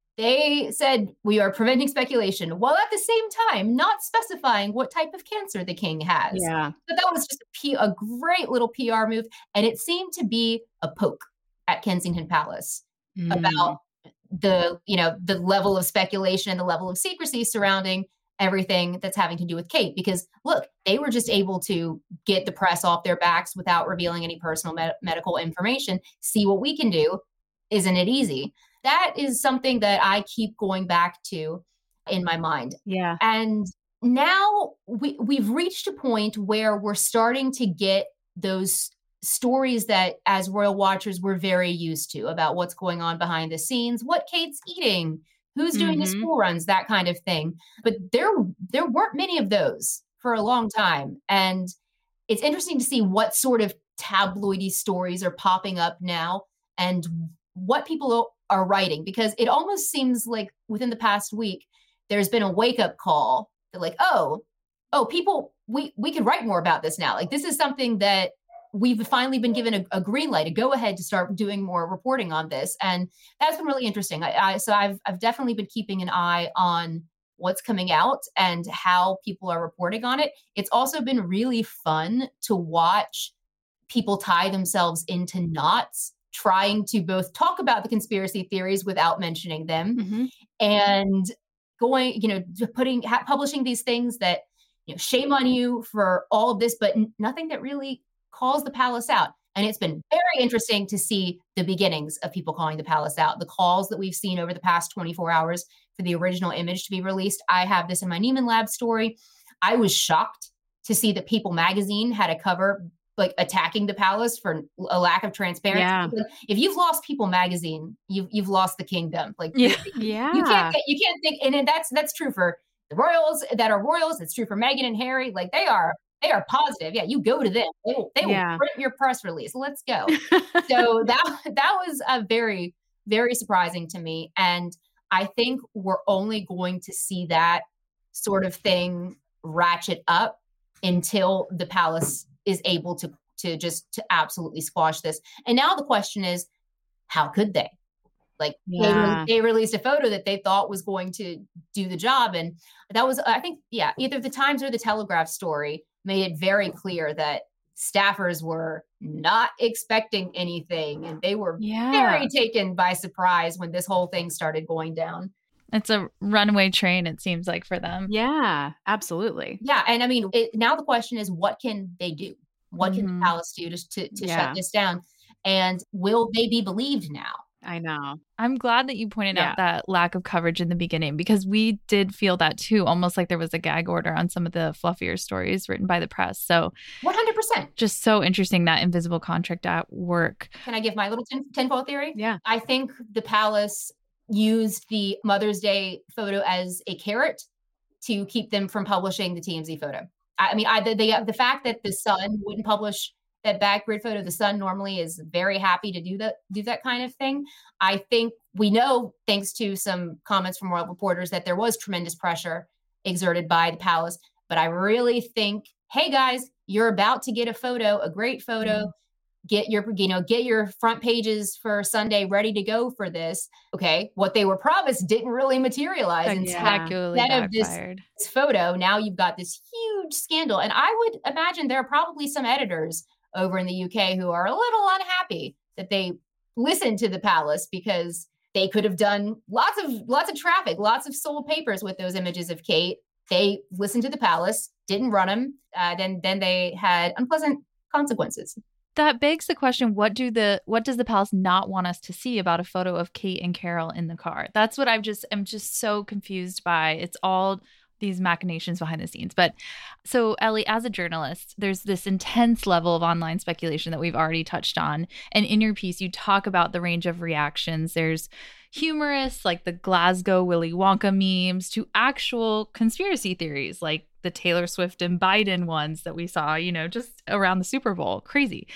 They said, we are preventing speculation, while at the same time not specifying what type of cancer the king has. Yeah. But that was just a, P- a great little P R move. And it seemed to be a poke at Kensington Palace Mm. about the, you know, the level of speculation and the level of secrecy surrounding everything that's having to do with Kate. Because look, they were just able to get the press off their backs without revealing any personal med- medical information. See what we can do. Isn't it easy? That is something that I keep going back to in my mind. Yeah. And now we, we've reached a point where we're starting to get those stories that as royal watchers we're very used to about what's going on behind the scenes, what Kate's eating, who's doing Mm-hmm. the school runs, that kind of thing. But there, there weren't many of those for a long time. And it's interesting to see what sort of tabloidy stories are popping up now and what people are writing, because it almost seems like within the past week, there's been a wake up call. They're like, oh, oh, people, we, we can write more about this now. Like, this is something that we've finally been given a, a green light, a go ahead to start doing more reporting on this. And that's been really interesting. I, I, so I've, I've definitely been keeping an eye on what's coming out and how people are reporting on it. It's also been really fun to watch people tie themselves into knots, trying to both talk about the conspiracy theories without mentioning them, Mm-hmm. and going, you know, putting, ha- publishing these things that, you know, shame on you for all of this, but n- nothing that really calls the palace out. And it's been very interesting to see the beginnings of people calling the palace out, the calls that we've seen over the past twenty-four hours for the original image to be released. I have this in my Neiman Lab story. I was shocked to see that People magazine had a cover like attacking the palace for a lack of transparency. Yeah. If you've lost People magazine, you've you've lost the kingdom. Like Yeah. you Yeah. can't you can't think, and that's that's true for the royals that are royals. It's true for Meghan and Harry. Like they are they are positive. Yeah, you go to them. They will, they will Yeah. print your press release. Let's go. So that that was a very very surprising to me, and I think we're only going to see that sort of thing ratchet up until the palace is able to to just to absolutely squash this. And now the question is, how could they? Like Yeah. they, they released a photo that they thought was going to do the job, and that was, I think, yeah, either the Times or the Telegraph story made it very clear that staffers were not expecting anything, and they were Yeah. very taken by surprise when this whole thing started going down. It's a runaway train, it seems like, for them. Yeah, absolutely. Yeah, and I mean, it, now the question is, what can they do? What can Mhm. the palace do to to, to Yeah. shut this down? And will they be believed now? I know. I'm glad that you pointed Yeah. out that lack of coverage in the beginning, because we did feel that too, almost like there was a gag order on some of the fluffier stories written by the press. So one hundred percent. just so interesting, that invisible contract at work. Can I give my little tin- tinfoil theory? Yeah. I think the palace used the Mother's Day photo as a carrot to keep them from publishing the T M Z photo. I, I mean, I, the, the the fact that the Sun wouldn't publish that backgrid photo, the Sun normally is very happy to do that, do that kind of thing. I think we know, thanks to some comments from royal reporters, that there was tremendous pressure exerted by the palace. But I really think, hey guys, you're about to get a photo, a great photo. Mm-hmm. Get your, you know, get your front pages for Sunday ready to go for this. Okay, what they were promised didn't really materialize. Spectacularly Instead of this, backfired. this photo, now you've got this huge scandal. And I would imagine there are probably some editors over in the U K who are a little unhappy that they listened to the palace, because they could have done lots of lots of traffic, lots of sold papers with those images of Kate. They listened to the palace, didn't run them, uh, then then they had unpleasant consequences. That begs the question, what do the what does the palace not want us to see about a photo of Kate and Carol in the car? That's what I've just I'm just so confused by. It's all these machinations behind the scenes. But so, Ellie, as a journalist, there's this intense level of online speculation that we've already touched on. And in your piece, you talk about the range of reactions. There's humorous, like the Glasgow Willy Wonka memes, to actual conspiracy theories, like the Taylor Swift and Biden ones that we saw, you know, just around the Super Bowl. Crazy.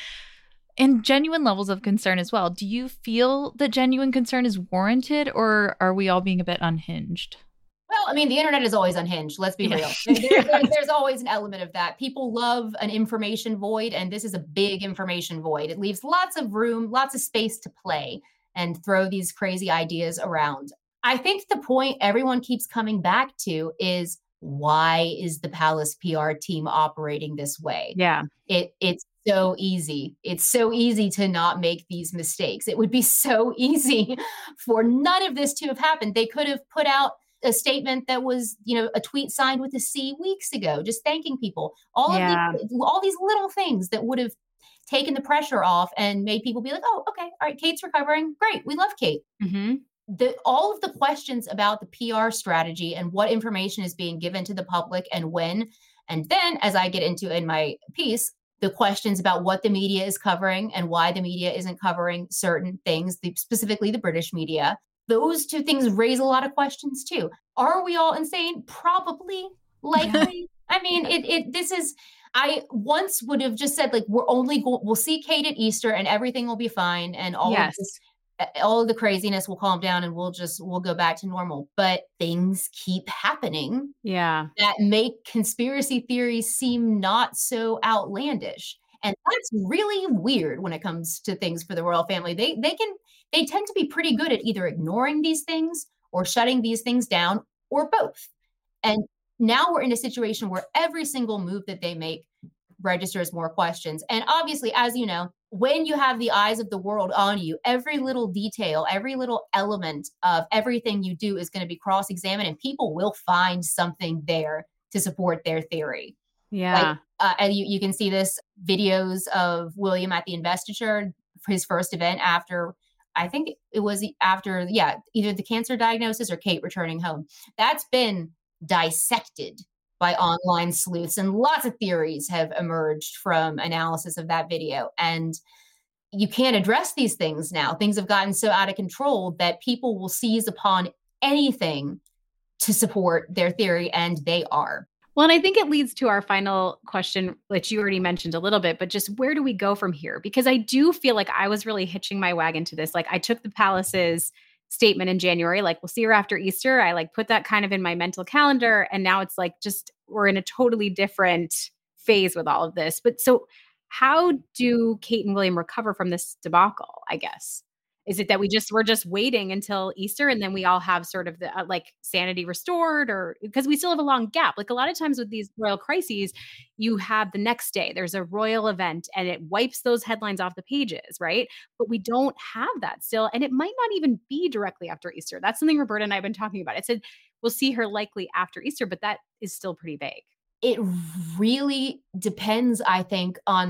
And genuine levels of concern as well. Do you feel that genuine concern is warranted, or are we all being a bit unhinged? Well, I mean, the internet is always unhinged. Let's be real. There, there, there, there's always an element of that. People love an information void, and this is a big information void. It leaves lots of room, lots of space to play and throw these crazy ideas around. I think the point everyone keeps coming back to is, why is the palace P R team operating this way? Yeah. It it's so easy. It's so easy to not make these mistakes. It would be so easy for none of this to have happened. They could have put out a statement that was, you know, a tweet signed with a C weeks ago, just thanking people. All Yeah. of these, all these little things that would have taken the pressure off and made people be like, oh, okay, all right, Kate's recovering. Great. We love Kate. Mm-hmm. The, all of the questions about the P R strategy and what information is being given to the public and when. And then, as I get into in my piece, the questions about what the media is covering and why the media isn't covering certain things, the, specifically the British media. Those two things raise a lot of questions too. Are we all insane? Probably, likely. I mean, it, it, this is, I once would have just said, like, we're only go- we'll see Kate at Easter and everything will be fine. And all Yes. of this, all of the craziness will calm down and we'll just, we'll go back to normal. But things keep happening Yeah. that make conspiracy theories seem not so outlandish. And that's really weird when it comes to things for the royal family. They they can they tend to be pretty good at either ignoring these things or shutting these things down, or both. And now we're in a situation where every single move that they make registers more questions. And obviously, as you know, when you have the eyes of the world on you, every little detail, every little element of everything you do is going to be cross-examined, and people will find something there to support their theory. Yeah. Like, uh, and you, you can see this videos of William at the investiture, his first event after, I think it was after, yeah, either the cancer diagnosis or Kate returning home. That's been dissected by online sleuths, and lots of theories have emerged from analysis of that video. And you can't address these things now. Things have gotten so out of control that people will seize upon anything to support their theory, and they are. Well, and I think it leads to our final question, which you already mentioned a little bit, but just where do we go from here? Because I do feel like I was really hitching my wagon to this. Like, I took the palace's statement in January, like, we'll see her after Easter. I like put that kind of in my mental calendar. And now it's like, just, we're in a totally different phase with all of this. But so how do Kate and William recover from this debacle, I guess? Is it that we just, we're just waiting until Easter and then we all have sort of the uh, like sanity restored, or because we still have a long gap? Like, a lot of times with these royal crises, you have the next day, there's a royal event and it wipes those headlines off the pages, right? But we don't have that still. And it might not even be directly after Easter. That's something Roberta and I have been talking about. It said, we'll see her likely after Easter, but that is still pretty vague. It really depends, I think, on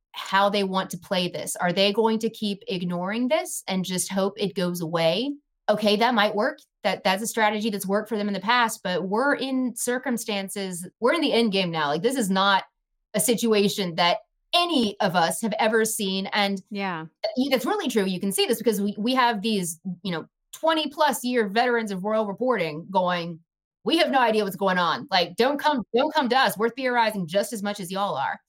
how they want to play this. Are they going to keep ignoring this and just hope it goes away? Okay, that might work. That that's a strategy that's worked for them in the past, but we're in circumstances, we're in the end game now. Like, this is not a situation that any of us have ever seen. And yeah, that's really true. You can see this because we, we have these, you know, twenty plus year veterans of royal reporting going, we have no idea what's going on. Like, don't come, don't come to us. We're theorizing just as much as y'all are.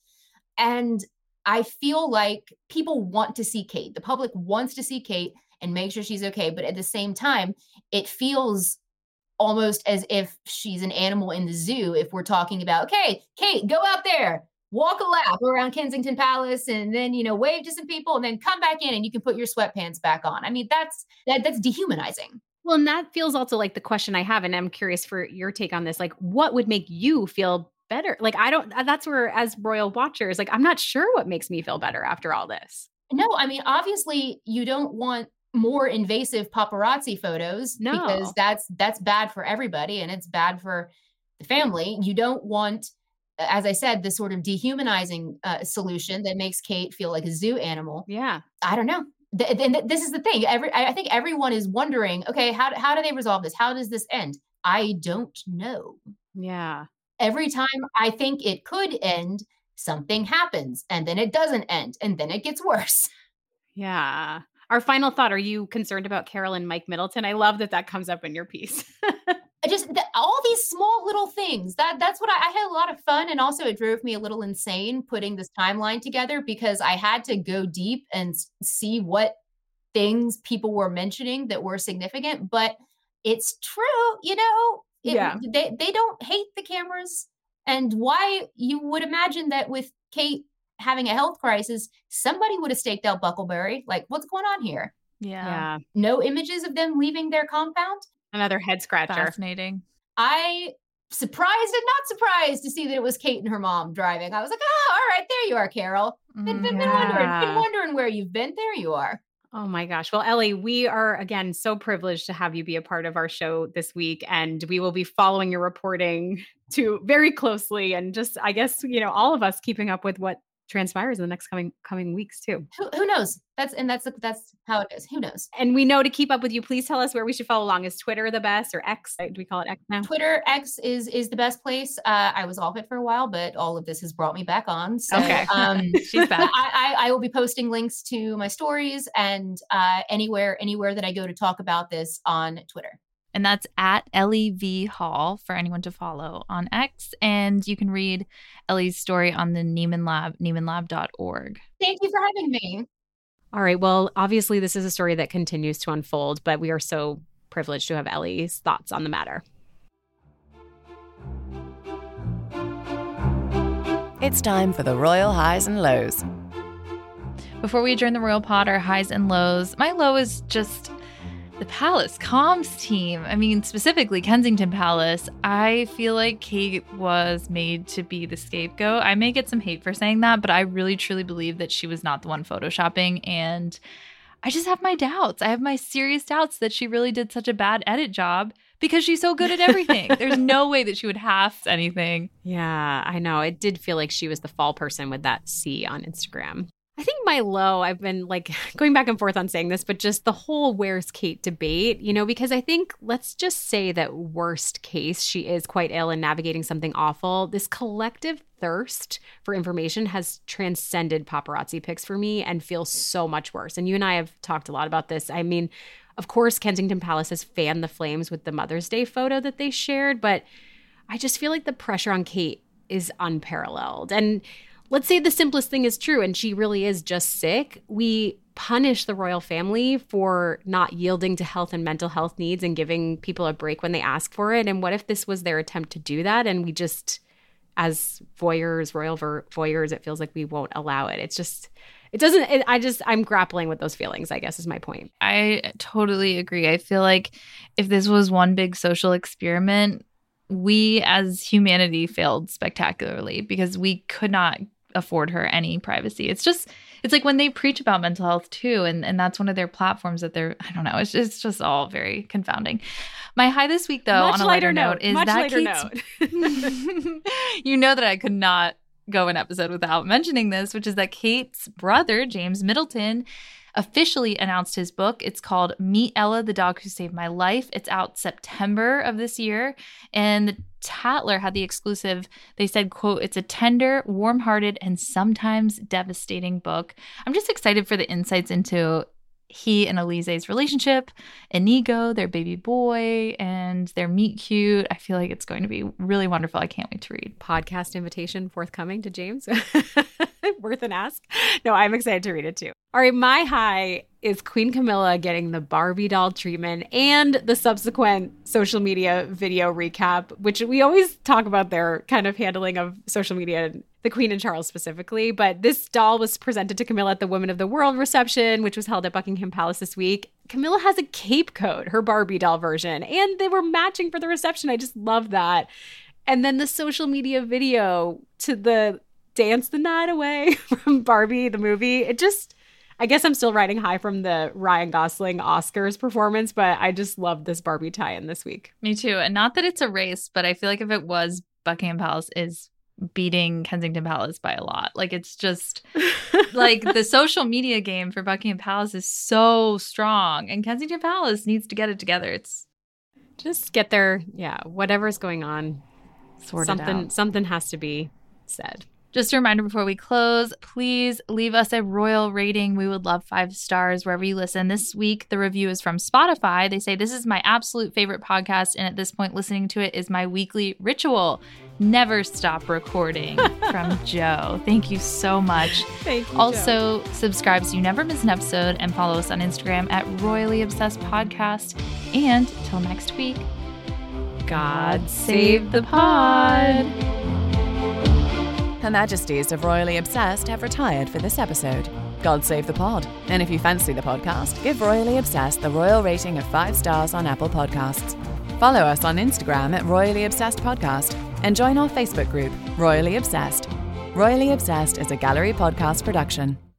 And I feel like people want to see Kate. The public wants to see Kate and make sure she's okay. But at the same time, it feels almost as if she's an animal in the zoo. If we're talking about, okay, Kate, go out there, walk a lap around Kensington Palace, and then, you know, wave to some people, and then come back in and you can put your sweatpants back on. I mean, that's that, that's dehumanizing. Well, and that feels also like the question I have, and I'm curious for your take on this. Like, what would make you feel better? Like, I don't, that's where, as royal watchers, like, I'm not sure what makes me feel better after all this. No, I mean, obviously you don't want more invasive paparazzi photos no. because that's, that's bad for everybody and it's bad for the family. You don't want, as I said, this sort of dehumanizing uh, solution that makes Kate feel like a zoo animal. Yeah. I don't know. Th- th- this is the thing. Every, I think everyone is wondering, okay, how, how do they resolve this? How does this end? I don't know. Yeah. Every time I think it could end, something happens and then it doesn't end and then it gets worse. Yeah. Our final thought, are you concerned about Carol and Mike Middleton? I love that that comes up in your piece. Just the, all these small little things that that's what I, I had a lot of fun. And also it drove me a little insane putting this timeline together because I had to go deep and see what things people were mentioning that were significant, but it's true. You know, it, yeah. they, they don't hate the cameras, and why you would imagine that with Kate having a health crisis, somebody would have staked out Bucklebury. Like, what's going on here? Yeah. yeah. No images of them leaving their compound. Another head scratcher. Fascinating. I surprised and not surprised to see that it was Kate and her mom driving. I was like, oh, all right, there you are, Carol. Been, been, yeah. been wondering, been wondering where you've been. There you are. Oh my gosh. Well, Ellie, we are again so privileged to have you be a part of our show this week, and we will be following your reporting to very closely, and just, I guess, you know, all of us keeping up with what transpires in the next coming coming weeks too. Who, who knows? That's and that's that's how it is. Who knows? And we know to keep up with you, please tell us where we should follow along. Is Twitter the best, or X? Do we call it X now? Twitter, X is is the best place. Uh, I was off it for a while, but all of this has brought me back on. So okay. um, she's back. I, I, I will be posting links to my stories and uh, anywhere anywhere that I go to talk about this on Twitter. And that's at Ellie V Hall for anyone to follow on X. And you can read Ellie's story on the Nieman Lab, nieman lab dot org. Thank you for having me. All right. Well, obviously, this is a story that continues to unfold, but we are so privileged to have Ellie's thoughts on the matter. It's time for the Royal Highs and Lows. Before we adjourn the Royal Pod, our highs and lows, my low is just the Palace comms team. I mean, specifically Kensington Palace. I feel like Kate was made to be the scapegoat. I may get some hate for saying that, but I really truly believe that she was not the one photoshopping. And I just have my doubts. I have my serious doubts that she really did such a bad edit job because she's so good at everything. There's no way that she would half anything. Yeah, I know. It did feel like she was the fall person with that C on Instagram. I think my low, I've been like going back and forth on saying this, but just the whole where's Kate debate, you know, because I think, let's just say that worst case, she is quite ill and navigating something awful. This collective thirst for information has transcended paparazzi pics for me and feels so much worse. And you and I have talked a lot about this. I mean, of course, Kensington Palace has fanned the flames with the Mother's Day photo that they shared, but I just feel like the pressure on Kate is unparalleled. And let's say the simplest thing is true and she really is just sick. We punish the royal family for not yielding to health and mental health needs and giving people a break when they ask for it. And what if this was their attempt to do that and we just, as voyeurs, royal voyeurs, it feels like we won't allow it. It's just, it doesn't, it, I just, I'm grappling with those feelings, I guess is my point. I totally agree. I feel like if this was one big social experiment, we as humanity failed spectacularly because we could not afford her any privacy. It's just, it's like when they preach about mental health too, and, and that's one of their platforms that they're, I don't know, it's just, it's just all very confounding. My high this week, though, much on a lighter note, note is much that lighter Kate's, note. you know that I could not go an episode without mentioning this, which is that Kate's brother, James Middleton, officially announced his book. It's called Meet Ella, the Dog Who Saved My Life. It's out September of this year. And the Tatler had the exclusive. They said, quote, "It's a tender, warm-hearted, and sometimes devastating book." I'm just excited for the insights into he and Elise's relationship, Inigo, their baby boy, and their meet cute. I feel like it's going to be really wonderful. I can't wait to read. Podcast invitation forthcoming to James. Worth an ask. No, I'm excited to read it too. All right, my high is Queen Camilla getting the Barbie doll treatment and the subsequent social media video recap, which we always talk about their kind of handling of social media, the Queen and Charles specifically. But this doll was presented to Camilla at the Women of the World reception, which was held at Buckingham Palace this week. Camilla has a cape coat, her Barbie doll version, and they were matching for the reception. I just love that. And then the social media video to the Dance the Night Away from Barbie, the movie. It just, I guess I'm still riding high from the Ryan Gosling Oscars performance, but I just love this Barbie tie-in this week. Me too. And not that it's a race, but I feel like if it was, Buckingham Palace is beating Kensington Palace by a lot. Like, it's just like the social media game for Buckingham Palace is so strong, and Kensington Palace needs to get it together. It's just get their, yeah, whatever's going on, sorted something, out. Something has to be said. Just a reminder before we close, please leave us a royal rating. We would love five stars wherever you listen. This week, the review is from Spotify. They say, "This is my absolute favorite podcast, and at this point, listening to it is my weekly ritual. Never stop recording." From Joe. Thank you so much. Thank you, Also, Joe. Subscribe so you never miss an episode, and follow us on Instagram at Royally Obsessed Podcast. And till next week, God save the pod. Her Majesties of Royally Obsessed have retired for this episode. God save the pod. And if you fancy the podcast, give Royally Obsessed the royal rating of five stars on Apple Podcasts. Follow us on Instagram at Royally Obsessed Podcast and join our Facebook group, Royally Obsessed. Royally Obsessed is a Gallery Podcast production.